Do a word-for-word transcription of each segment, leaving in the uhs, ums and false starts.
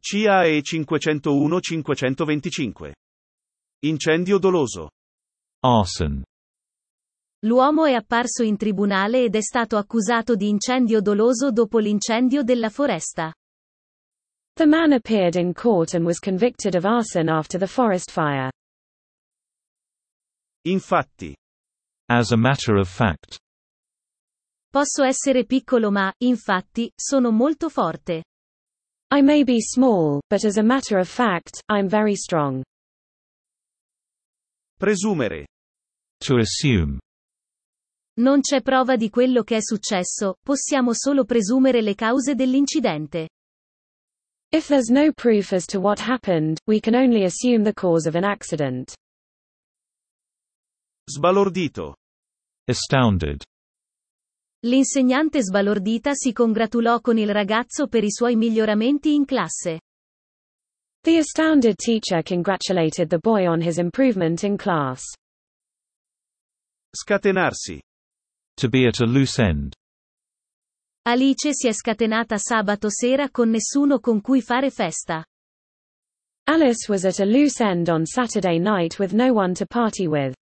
C A E cinquecentouno cinquecentoventicinque. Incendio doloso. Arson. L'uomo è apparso in tribunale ed è stato accusato di incendio doloso dopo l'incendio della foresta. The man appeared in court and was convicted of arson after the forest fire. Infatti. As a matter of fact. Posso essere piccolo ma, infatti, sono molto forte. I may be small, but as a matter of fact, I'm very strong. Presumere. To assume. Non c'è prova di quello che è successo, possiamo solo presumere le cause dell'incidente. If there's no proof as to what happened, we can only assume the cause of an accident. Sbalordito. Astounded. L'insegnante sbalordita si congratulò con il ragazzo per i suoi miglioramenti in classe. The astounded teacher congratulated the boy on his improvement in class. Scatenarsi. To be at a loose end. Alice si è scatenata sabato sera con nessuno con cui fare festa. Alice was at a loose end on Saturday night with no one to party with.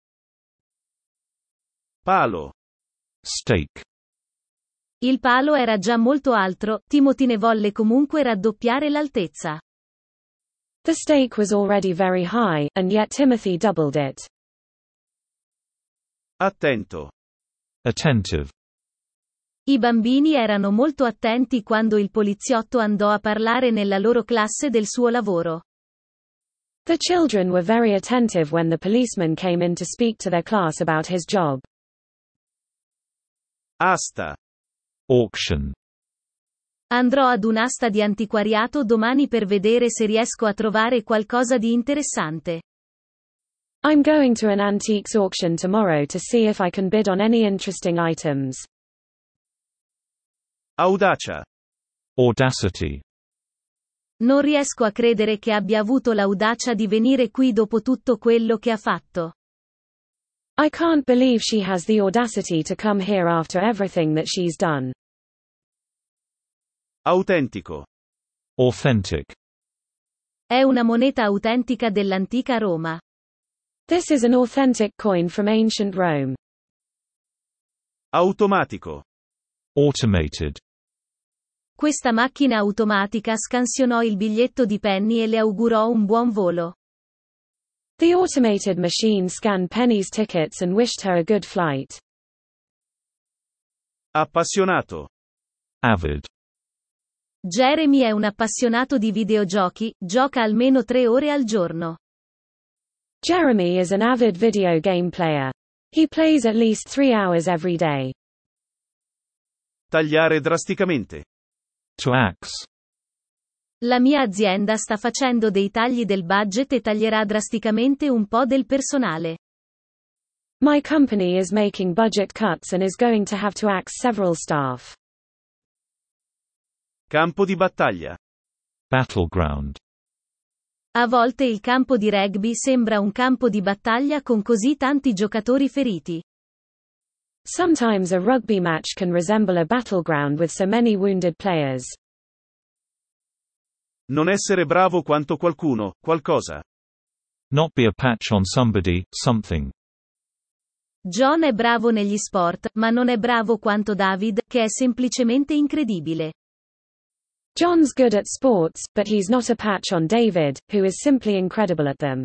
Palo. Stake. Il palo era già molto alto, Timothy ne volle comunque raddoppiare l'altezza. The stake was already very high, and yet Timothy doubled it. Attento. Attentive. I bambini erano molto attenti quando il poliziotto andò a parlare nella loro classe del suo lavoro. The children were very attentive when the policeman came in to speak to their class about his job. Asta. Auction. Andrò ad un'asta di antiquariato domani per vedere se riesco a trovare qualcosa di interessante. I'm going to an antiques auction tomorrow to see if I can bid on any interesting items. Audacia. Audacity. Non riesco a credere che abbia avuto l'audacia di venire qui dopo tutto quello che ha fatto. I can't believe she has the audacity to come here after everything that she's done. Autentico. Authentic. È una moneta autentica dell'antica Roma. This is an authentic coin from ancient Rome. Automatico. Automated. Questa macchina automatica scansionò il biglietto di Penny e le augurò un buon volo. The automated machine scanned Penny's tickets and wished her a good flight. Appassionato. Avid. Jeremy è un appassionato di videogiochi, gioca almeno tre ore al giorno. Jeremy is an avid video game player. He plays at least three hours every day. Tagliare drasticamente. To axe. La mia azienda sta facendo dei tagli del budget e taglierà drasticamente un po' del personale. My company is making budget cuts and is going to have to axe several staff. Campo di battaglia. Battleground. A volte il campo di rugby sembra un campo di battaglia con così tanti giocatori feriti. Sometimes a rugby match can resemble a battleground with so many wounded players. Non essere bravo quanto qualcuno, qualcosa. Not be a patch on somebody, something. John è bravo negli sport, ma non è bravo quanto David, che è semplicemente incredibile. John's good at sports, but he's not a patch on David, who is simply incredible at them.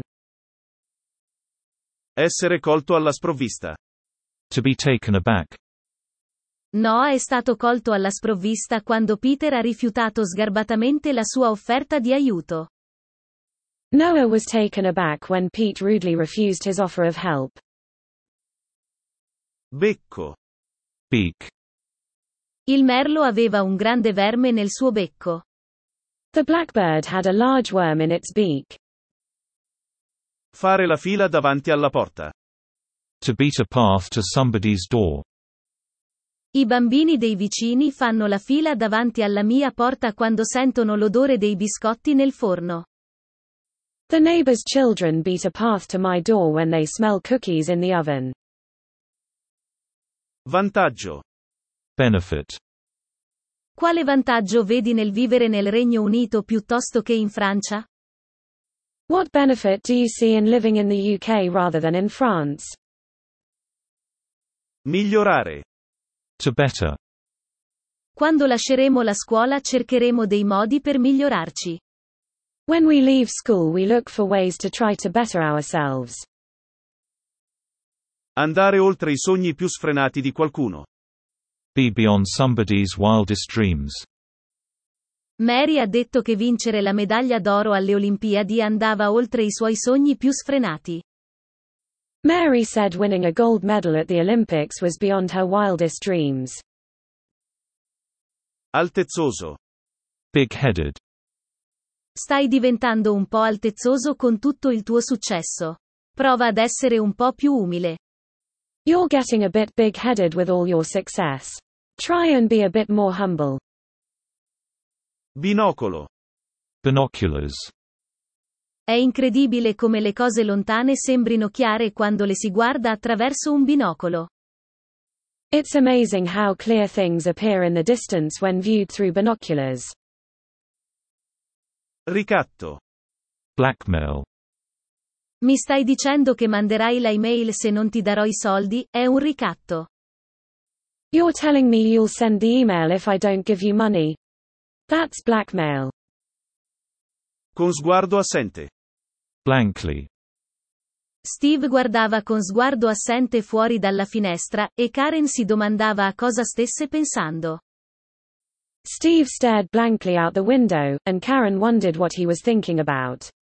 Essere colto alla sprovvista. To be taken aback. Noah è stato colto alla sprovvista quando Peter ha rifiutato sgarbatamente la sua offerta di aiuto. Noah was taken aback when Pete rudely refused his offer of help. Becco. Beak. Il merlo aveva un grande verme nel suo becco. The blackbird had a large worm in its beak. Fare la fila davanti alla porta. To beat a path to somebody's door. I bambini dei vicini fanno la fila davanti alla mia porta quando sentono l'odore dei biscotti nel forno. The neighbor's children beat a path to my door when they smell cookies in the oven. Vantaggio. Benefit. Quale vantaggio vedi nel vivere nel Regno Unito piuttosto che in Francia? What benefit do you see in living in the U K rather than in France? Migliorare. To better. Quando lasceremo la scuola cercheremo dei modi per migliorarci. When we leave school we look for ways to try to better ourselves. Andare oltre i sogni più sfrenati di qualcuno. Be beyond somebody's wildest dreams. Mary ha detto che vincere la medaglia d'oro alle Olimpiadi andava oltre i suoi sogni più sfrenati. Mary said winning a gold medal at the Olympics was beyond her wildest dreams. Altezzoso. Big-headed. Stai diventando un po' altezzoso con tutto il tuo successo. Prova ad essere un po' più umile. You're getting a bit big-headed with all your success. Try and be a bit more humble. Binocolo. Binoculars. È incredibile come le cose lontane sembrino chiare quando le si guarda attraverso un binocolo. It's amazing how clear things appear in the distance when viewed through binoculars. Ricatto. Blackmail. Mi stai dicendo che manderai l'email se non ti darò i soldi? È un ricatto. You're telling me you'll send the email if I don't give you money? That's blackmail. Con sguardo assente. Blankly. Steve guardava con sguardo assente fuori dalla finestra, e Karen si domandava a cosa stesse pensando. Steve stared blankly out the window, and Karen wondered what he was thinking about.